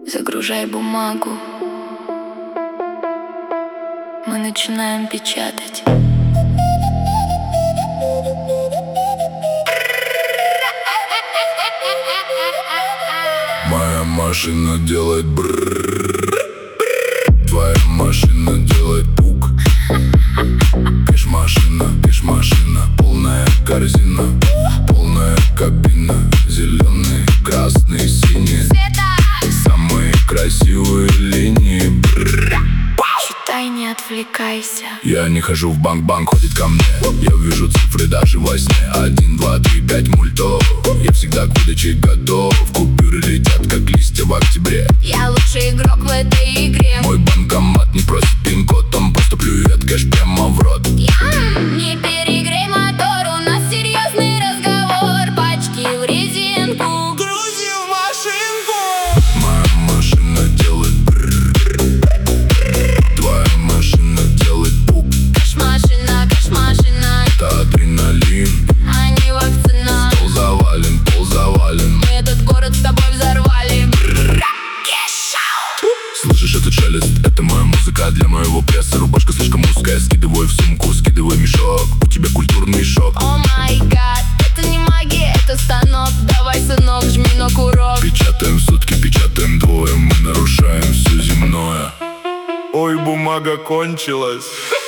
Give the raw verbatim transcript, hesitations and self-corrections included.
Загружай бумагу, мы начинаем печатать. Моя машина делает брррр. Твоя машина делает пук. Кэш-машина, кэш-машина, полная корзина, полная кабина, зеленый, красный, синий, самые красивые линии. Брррр. Считай, не отвлекайся. Я не хожу в банк, банк ходит ко мне. Я вижу цифры даже во сне. Один, два, три, пять мультов. Я всегда к выдаче готов. Купюры летят, как листья в октябре. Я лучший игрок в этой игре. Мой банкомат не просит пин-код, он просто плюет кэш прямо в рот. Ям, не перегрей мотор, у нас серьезный разговор. Пачки в резинку, грузи в машинку. Моя машина делает брррр. Твоя машина делает пук. Кэш-машина, кэш-машина, это адреналин. а не вакцина. Пол завален, пол завален. Мы этот город с тобой взорвали. Слышишь этот шелест? Это моя музыка для моего пресса. Рубашка слишком узкая, скидывай в сумку, скидывай мешок. У тебя культурный шок. О май гад, это не магия, это станок. Давай, сынок, жми на курок. Печатаем сутки, печатаем двое. Мы нарушаем все земное. Ой, бумага кончилась.